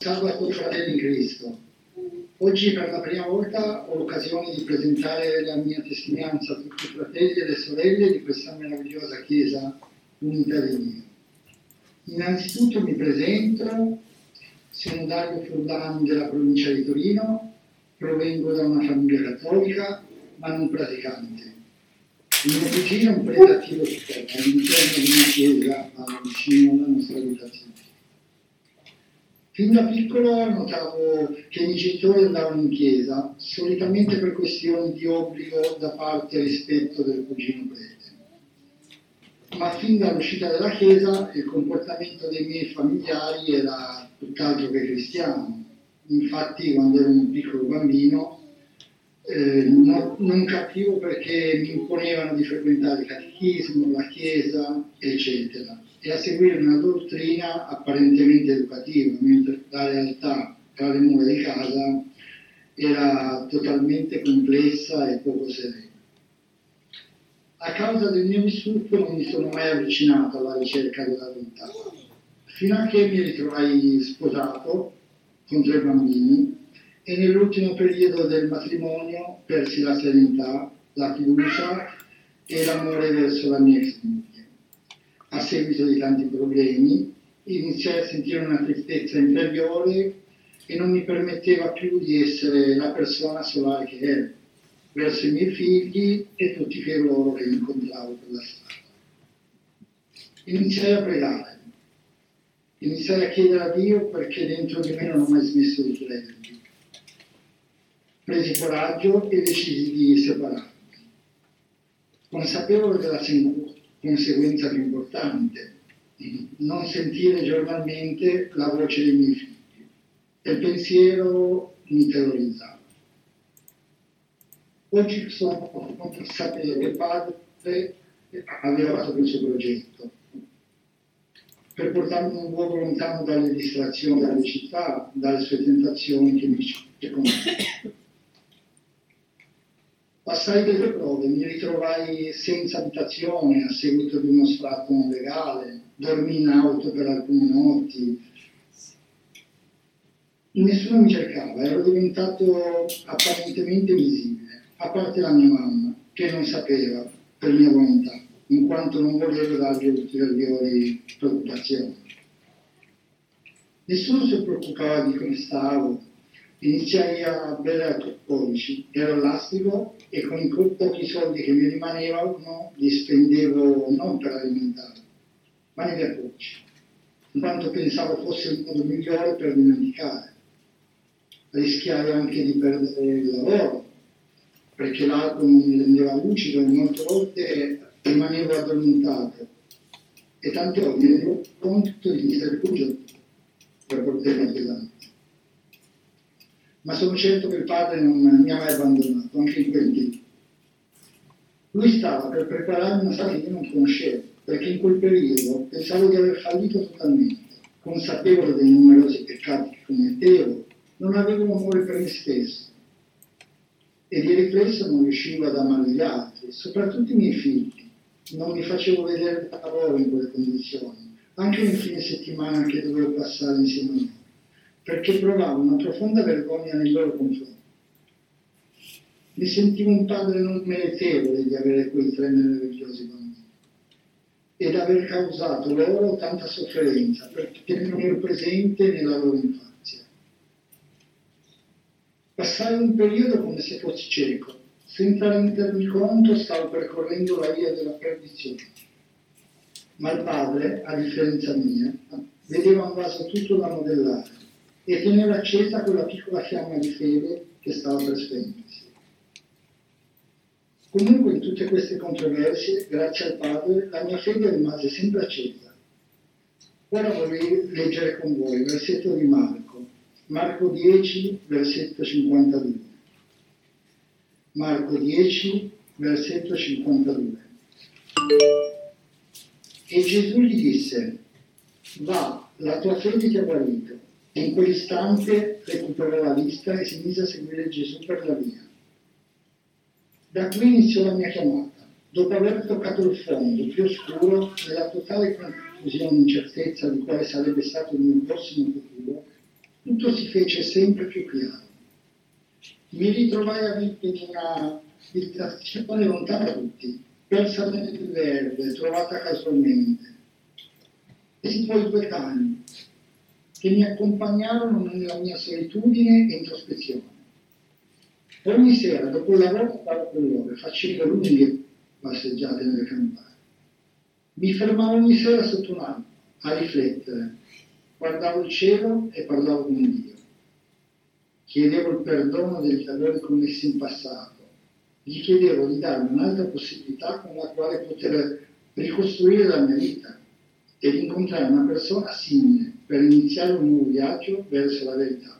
Salve a tutti fratelli in Cristo. Oggi per la prima volta ho l'occasione di presentare la mia testimonianza a tutti i fratelli e le sorelle di questa meravigliosa Chiesa Unita di Dio. Innanzitutto mi presento, sono Dario Furlan della provincia di Torino, provengo da una famiglia cattolica ma non praticante. Il mio cugino è un prete attivo su terra all'interno di una chiesa vicino alla nostra abitazione. Fin da piccolo notavo che i miei genitori andavano in chiesa, solitamente per questioni di obbligo da parte e rispetto del cugino prete. Ma fin dall'uscita dalla chiesa il comportamento dei miei familiari era tutt'altro che cristiano. Infatti quando ero un piccolo bambino non capivo perché mi imponevano di frequentare il catechismo, la chiesa, eccetera, e a seguire una dottrina apparentemente educativa, mentre la realtà tra le mura di casa era totalmente complessa e poco serena. A causa del mio vissuto non mi sono mai avvicinato alla ricerca della verità, fino a che mi ritrovai sposato con 3 bambini e nell'ultimo periodo del matrimonio persi la serenità, la fiducia e l'amore verso la mia ex moglie. A seguito di tanti problemi iniziai a sentire una tristezza interiore e non mi permetteva più di essere la persona solare che ero verso i miei figli e tutti coloro che incontravo per la strada. Iniziai a pregare, iniziai a chiedere a Dio perché dentro di me non ho mai smesso di credere. Presi coraggio e decisi di separarmi, consapevole della conseguenza più importante, non sentire giornalmente la voce dei miei figli, e il pensiero mi terrorizzava. Oggi sono consapevole che il padre aveva fatto questo progetto per portarmi in un luogo lontano dalle distrazioni delle città, dalle sue tentazioni che mi circondavano. Passai delle prove, mi ritrovai senza abitazione a seguito di uno sfratto non legale, dormii in auto per alcune notti. Nessuno mi cercava, ero diventato apparentemente visibile, a parte la mia mamma, che non sapeva per mia volontà, in quanto non volevo dargli ulteriori preoccupazioni. Nessuno si preoccupava di come stavo. Iniziai a bere alcolici, ero all'astico e con i pochi soldi che mi rimanevano li spendevo non per alimentarmi, ma negli alcolici, in quanto pensavo fosse il modo migliore per dimenticare. Rischiai anche di perdere il lavoro, perché l'alcol non mi rendeva lucido e molte volte rimanevo addormentato e tante volte mi rendevo conto di essere rifugio per problemi pesanti. Ma sono certo che il padre non mi ha mai abbandonato, anche in quel tempo. Lui stava per prepararmi una strada che io non conoscevo, perché in quel periodo pensavo di aver fallito totalmente, consapevole dei numerosi peccati che commettevo, non avevo amore per me stesso e di riflesso non riuscivo ad amare gli altri, soprattutto i miei figli. Non mi facevo vedere da lavoro in quelle condizioni, anche nel fine settimana che dovevo passare insieme a loro, perché provavo una profonda vergogna nei loro confronti. Mi sentivo un padre non meritevole di avere quei 3 meravigliosi bambini ed aver causato loro tanta sofferenza perché non ero presente nella loro infanzia. Passai un periodo come se fossi cieco, senza rendermi conto stavo percorrendo la via della perdizione. Ma il padre, a differenza mia, vedeva un vaso tutto da modellare e teneva accesa quella piccola fiamma di fede che stava per spegnersi. Comunque in tutte queste controversie, grazie al padre, la mia fede rimase sempre accesa. Ora vorrei leggere con voi il versetto di Marco 10, versetto 52. Marco 10, versetto 52. E Gesù gli disse: va, la tua fede ti ha guarito. E in quell'istante recuperò la vista e si mise a seguire Gesù per la via. Da qui iniziò la mia chiamata. Dopo aver toccato il fondo più oscuro, nella totale confusione e incertezza di quale sarebbe stato il mio prossimo futuro, tutto si fece sempre più chiaro. Mi ritrovai a vivere in una abitazione lontana da tutti, persa nel verde, trovata casualmente. E si poi 2 cani che mi accompagnarono nella mia solitudine e introspezione. Ogni sera, dopo il lavoro, stavo con loro e facevo lunghe passeggiate nelle campane. Mi fermavo ogni sera sotto un albero a riflettere, guardavo il cielo e parlavo con Dio. Chiedevo il perdono degli errori commessi in passato, gli chiedevo di darmi un'altra possibilità con la quale poter ricostruire la mia vita e di incontrare una persona simile per iniziare un nuovo viaggio verso la verità.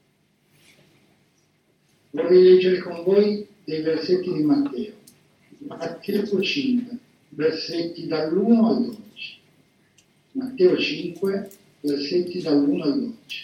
Vorrei leggere con voi dei versetti di Matteo. Matteo 5, versetti dall'1 al 12. Matteo 5, versetti dall'1 al 12.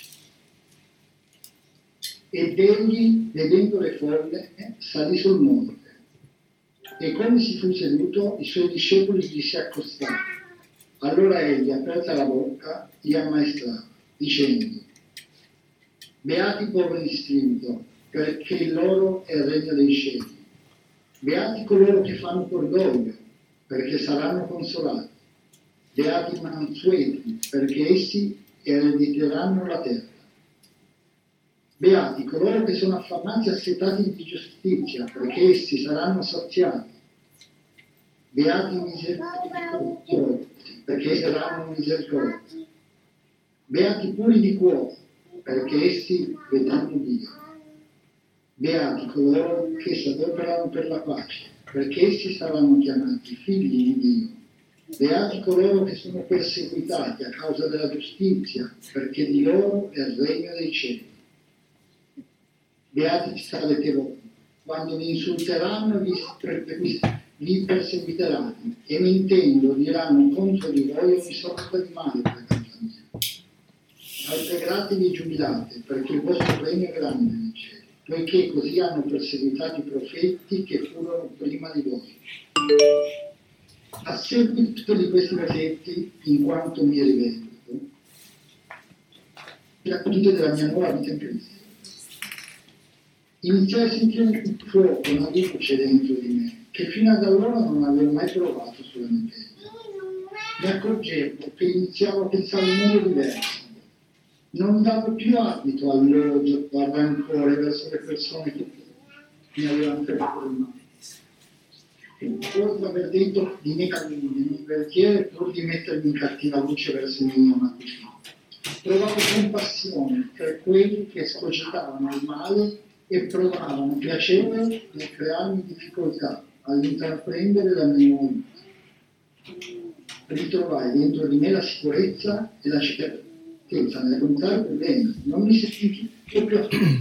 Ed egli, vedendo le folle, salì sul monte. E come si fu seduto, i suoi discepoli gli si accostarono. Allora egli, aperta la bocca, li ammaestrava, dicendo: Beati i poveri di spirito, perché il loro è il regno dei cieli. Beati coloro che fanno cordoglio, perché saranno consolati. Beati i mansueti, perché essi erediteranno la terra. Beati coloro che sono affamati e assetati di giustizia, perché essi saranno saziati. Beati i misericordiosi, perché saranno misericordiosi. Beati puri di cuore, perché essi vedranno Dio. Beati coloro che si adoperano per la pace, perché essi saranno chiamati figli di Dio. Beati coloro che sono perseguitati a causa della giustizia, perché di loro è il regno dei cieli. Beati sarete voi, quando vi insulteranno e vi perseguiteranno, e mentendo diranno contro di voi ogni sorta di male per causa mia. Rallegratevi e giubilate, perché il vostro regno è grande nei cieli, poiché così hanno perseguitato i profeti che furono prima di voi. A seguito di questi versetti, in quanto mi rivedo, racconto della mia nuova vita in Cristo. Iniziai a sentire un fuoco, una luce dentro di me, che fino ad allora non avevo mai provato sulla mia pelle. Mi accorgevo che iniziavo a pensare in modo diverso. Non davo più abito all'odio, al rancore verso le persone che mi avevano fatto del male. Dopo aver detto di me cammini in un quartiere pur di mettermi in cattiva luce verso i miei amati figli. Provavo compassione per quelli che escogitavano il male e provavano piacere nel crearmi difficoltà all'intraprendere la mia nuova vita. Ritrovai dentro di me la sicurezza e la certezza nell'affrontare il problema. Non mi sentii più affrontato.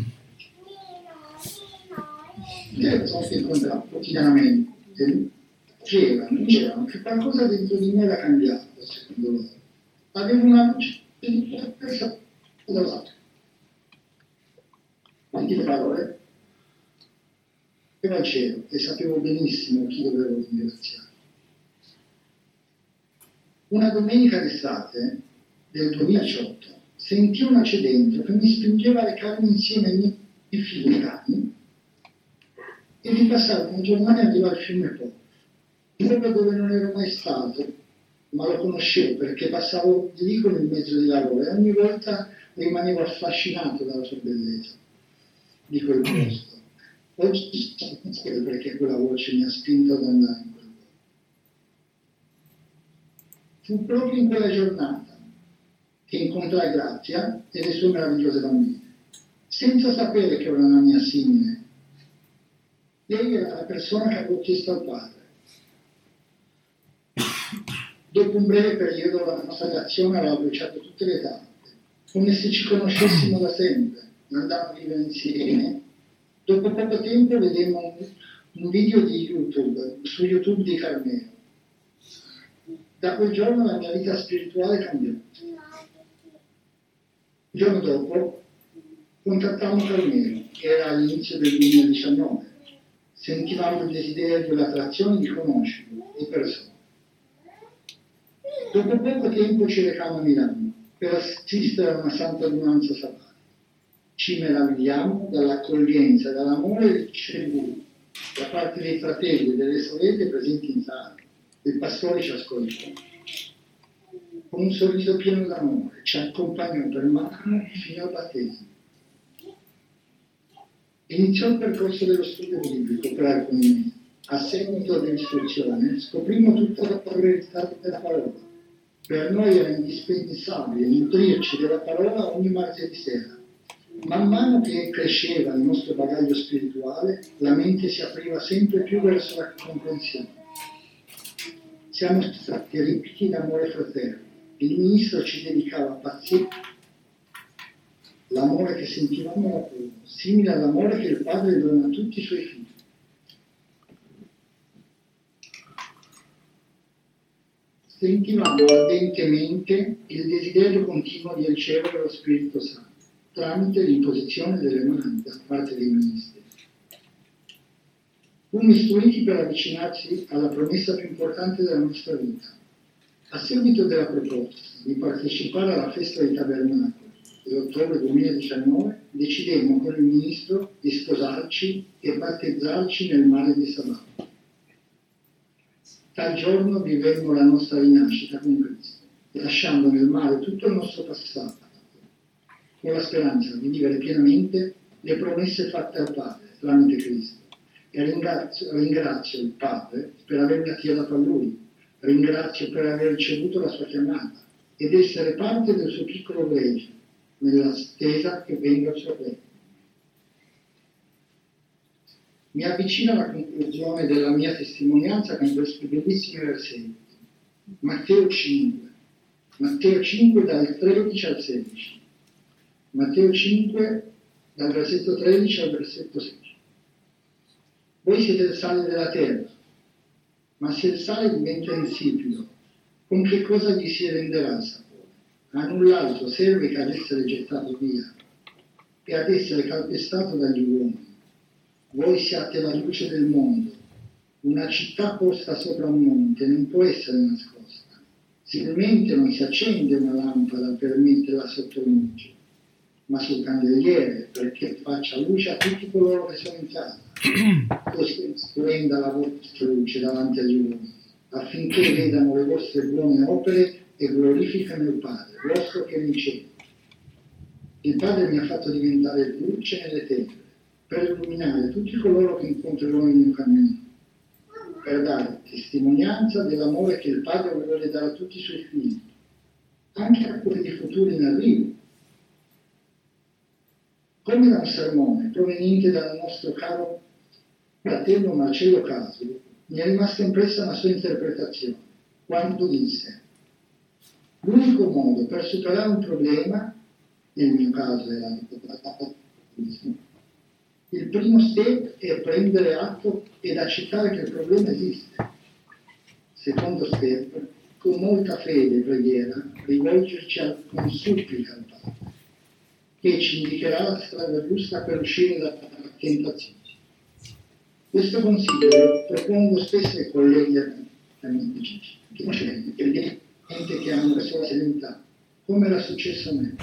Le persone che incontravo quotidianamente dicevano che qualcosa dentro di me era cambiato, secondo loro. Avevo una luce diversa dall'altro. Quante parole? Ero al cielo e sapevo benissimo chi dovevo ringraziare. Una domenica d'estate del 2018 sentii una voce dentro che mi spingeva a recarmi insieme ai miei figli cani e di passare una giornata e arrivare al fiume Po, dove non ero mai stato, ma lo conoscevo perché passavo lì con il mezzo di lavoro e ogni volta rimanevo affascinato dalla sua bellezza di quel posto. Oggi so perché quella voce mi ha spinto ad andare in quel luogo. Fu proprio in quella giornata che incontrai Grazia e le sue meravigliose bambine, senza sapere che era una mia simile. Lei era la persona che avevo chiesto al padre. Dopo un breve periodo la nostra relazione aveva bruciato tutte le tappe, come se ci conoscessimo da sempre, andavamo a vivere insieme. Dopo poco tempo vedemmo un video di YouTube, su YouTube di Carmelo. Da quel giorno la mia vita spirituale cambiò. Il giorno dopo contattammo Carmelo, che era all'inizio del 2019. Sentivamo il desiderio e l'attrazione di conoscerlo, di persona. Dopo poco tempo ci recammo a Milano per assistere a una santa adunanza sabbatica. Ci meravigliamo dall'accoglienza e dall'amore ricevuto da parte dei fratelli e delle sorelle presenti in sala. Il pastore ci ascoltò. Con un sorriso pieno d'amore ci accompagnò per mano fino al battesimo. Iniziò il percorso dello studio biblico per alcuni mesi. A seguito dell'istruzione scoprimmo tutta la verità della parola. Per noi era indispensabile nutrirci della parola ogni martedì sera. Man mano che cresceva il nostro bagaglio spirituale, la mente si apriva sempre più verso la comprensione. Siamo stati ricchi d'amore fraterno. Il ministro ci dedicava pazienza, l'amore che sentivamo era puro, simile all'amore che il padre dona a tutti i suoi figli. Sentivamo ardentemente il desiderio continuo di ricevere lo Spirito Santo tramite l'imposizione delle mani da parte dei ministri. Fummo istruiti per avvicinarci alla promessa più importante della nostra vita. A seguito della proposta di partecipare alla festa dei tabernacoli dell'ottobre 2019, decidemmo con il ministro di sposarci e battezzarci nel mare di Sabaudia. Tal giorno vivemmo la nostra rinascita con Cristo, lasciando nel mare tutto il nostro passato, con la speranza di vivere pienamente le promesse fatte al Padre tramite Cristo. E ringrazio il Padre per avermi affidato a Lui, ringrazio per aver ricevuto la sua chiamata ed essere parte del suo piccolo gregge, nell'attesa che venga il suo regno. Mi avvicino alla conclusione della mia testimonianza con questi bellissimi versetti. Matteo 5 dal 13 al 16. Matteo 5 dal versetto 13 al versetto 16. Voi siete il sale della terra, ma se il sale diventa insipido, con che cosa gli si renderà il sapore? A null'altro serve che ad essere gettato via e ad essere calpestato dagli uomini. Voi siate la luce del mondo. Una città posta sopra un monte non può essere nascosta. Similmente non si accende una lampada per metterla sotto luce, ma sul candeliere, perché faccia luce a tutti coloro che sono in casa. Così splenda la vostra luce davanti agli uomini, affinché vedano le vostre buone opere e glorificano il Padre vostro che è in cielo. Il Padre mi ha fatto diventare luce nelle tenebre, per illuminare tutti coloro che incontrerò nel mio cammino, per dare testimonianza dell'amore che il Padre vuole dare a tutti i suoi figli, anche a quelli futuri in arrivo. Come da un sermone proveniente dal nostro caro fratello Marcello Caso, mi è rimasta impressa una sua interpretazione, quando disse: l'unico modo per superare un problema, nel mio caso era l'alcolismo, il primo step è prendere atto ed accettare che il problema esiste. Secondo step, con molta fede e preghiera, rivolgerci con supplica al Padre, che ci indicherà la strada giusta per uscire dalla tentazione. Questo consiglio lo propongo spesso ai colleghi e amici che hanno la sua serenità, come era successo a me.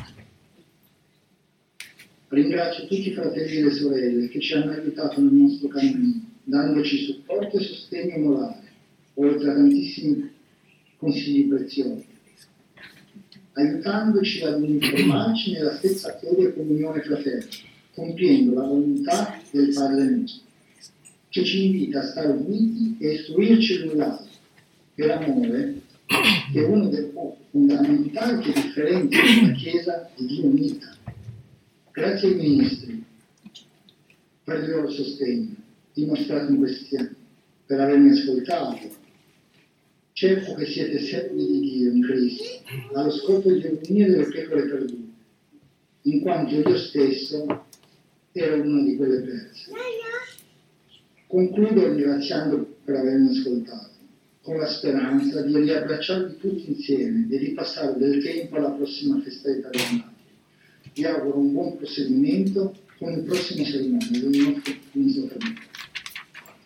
Ringrazio tutti i fratelli e le sorelle che ci hanno aiutato nel nostro cammino, dandoci supporto e sostegno morale, oltre a tantissimi consigli preziosi, aiutandoci ad uniformarci nella stessa fede e comunione fraterna, compiendo la volontà del Padre nostro, che ci invita a stare uniti e istruirci l'un l'altro, per amore, che è uno dei punti fondamentali che differenzia la Chiesa di Dio unita. Grazie ai ministri per il loro sostegno dimostrato in questi anni, per avermi ascoltato. Certo che siete servi di Dio in Cristo, allo scopo di unire le pecore perdute, in quanto io stesso ero una di quelle perse. Concludo ringraziando per avermi ascoltato, con la speranza di riabbracciarvi tutti insieme e di passare del tempo alla prossima festa dei tabernacoli. Vi auguro un buon proseguimento con il prossimo sermone del nostro cammino.